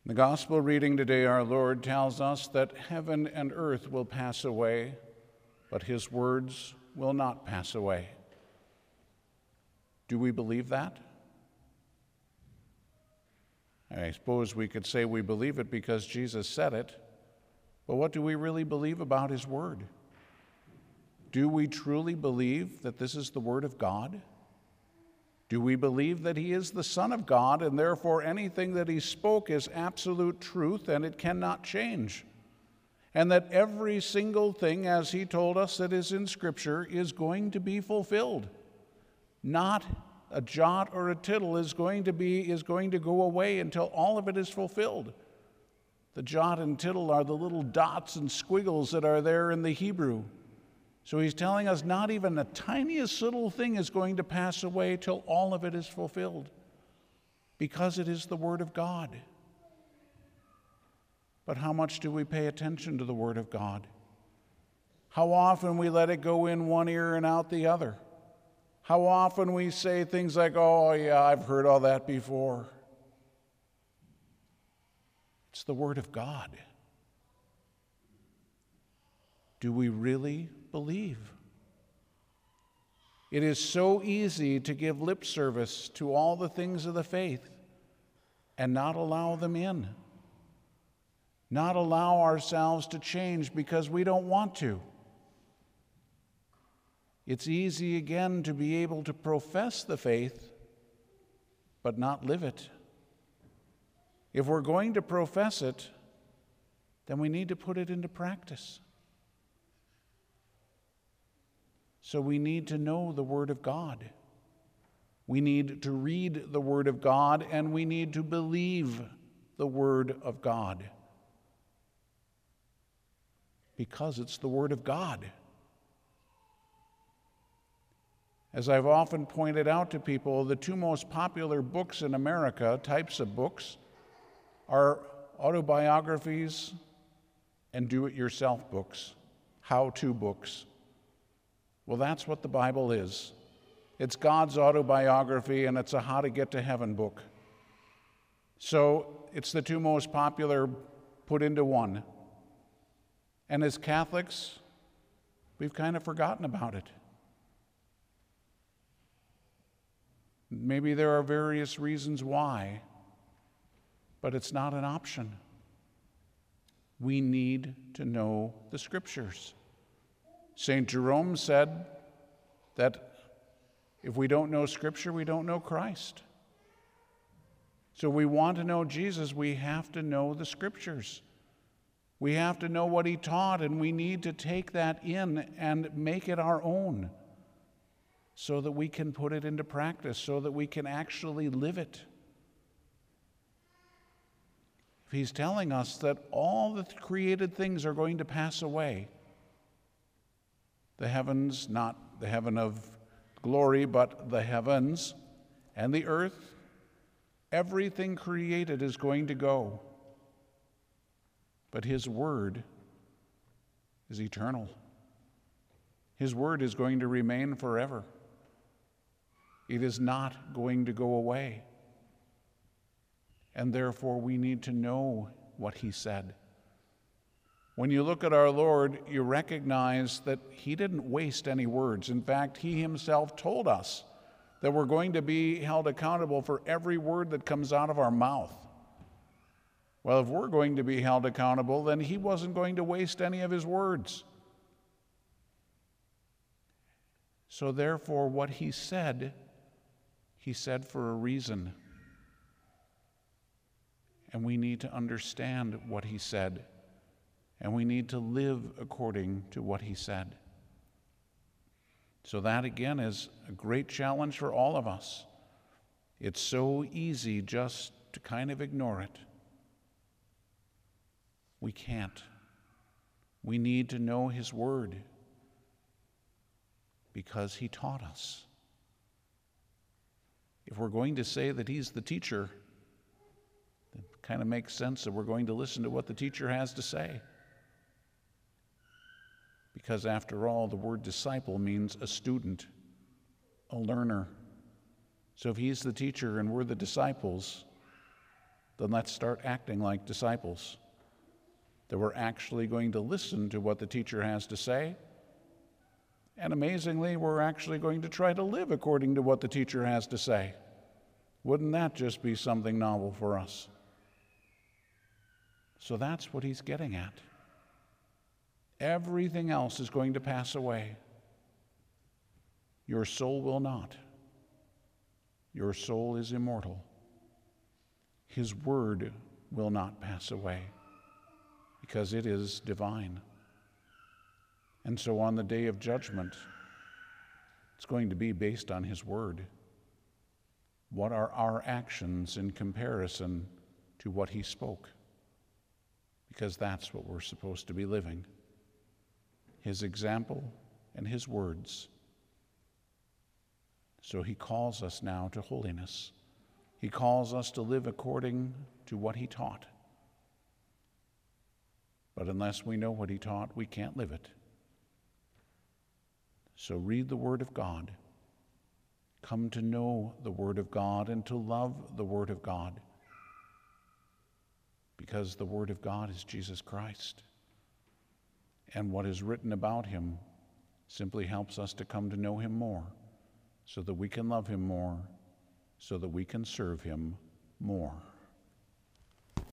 In the gospel reading today, our Lord tells us that heaven and earth will pass away, but his words will not pass away. Do we believe that? I suppose we could say we believe it because Jesus said it, but what do we really believe about his word? Do we truly believe that this is the word of God? Do we believe that he is the Son of God and therefore anything that he spoke is absolute truth and it cannot change? And that every single thing, as he told us that is in Scripture, is going to be fulfilled. Not a jot or a tittle is going to go away until all of it is fulfilled. The jot and tittle are the little dots and squiggles that are there in the Hebrew. So he's telling us not even the tiniest little thing is going to pass away till all of it is fulfilled, because it is the Word of God. But how much do we pay attention to the Word of God? How often we let it go in one ear and out the other? How often we say things like, "Oh yeah, I've heard all that before." It's the Word of God. Do we really believe? It is so easy to give lip service to all the things of the faith and not allow them in. Not allow ourselves to change because we don't want to. It's easy again to be able to profess the faith but not live it. If we're going to profess it, then we need to put it into practice. So we need to know the Word of God. We need to read the Word of God, and we need to believe the Word of God. Because it's the Word of God. As I've often pointed out to people, the two most popular books in America, types of books, are autobiographies and do-it-yourself books, how-to books. Well, that's what the Bible is. It's God's autobiography, and it's a how-to-get-to-heaven book. So it's the two most popular put into one. And as Catholics, we've kind of forgotten about it. Maybe there are various reasons why, but it's not an option. We need to know the Scriptures. St. Jerome said that if we don't know Scripture, we don't know Christ. So we want to know Jesus, we have to know the Scriptures. We have to know what he taught, and we need to take that in and make it our own so that we can put it into practice, so that we can actually live it. If he's telling us that all the created things are going to pass away, the heavens, not the heaven of glory, but the heavens and the earth, everything created is going to go. But his word is eternal. His word is going to remain forever. It is not going to go away. And therefore we need to know what he said. When you look at our Lord, you recognize that he didn't waste any words. In fact, he himself told us that we're going to be held accountable for every word that comes out of our mouth. Well, if we're going to be held accountable, then he wasn't going to waste any of his words. So therefore, what he said for a reason. And we need to understand what he said. And we need to live according to what he said. So that, again, is a great challenge for all of us. It's so easy just to kind of ignore it. We can't. We need to know his word because he taught us. If we're going to say that he's the teacher, it kind of makes sense that we're going to listen to what the teacher has to say. Because after all, the word disciple means a student, a learner. So if he's the teacher and we're the disciples, then let's start acting like disciples. That we're actually going to listen to what the teacher has to say. And amazingly, we're actually going to try to live according to what the teacher has to say. Wouldn't that just be something novel for us? So that's what he's getting at. Everything else is going to pass away. Your soul will not. Your soul is immortal. His word will not pass away because it is divine. And so on the day of judgment, it's going to be based on his word. What are our actions in comparison to what he spoke? Because that's what we're supposed to be living. His example and his words. So he calls us now to holiness. He calls us to live according to what he taught. But unless we know what he taught, we can't live it. So read the Word of God. Come to know the Word of God and to love the Word of God. Because the Word of God is Jesus Christ. And what is written about him simply helps us to come to know him more, so that we can love him more, so that we can serve him more.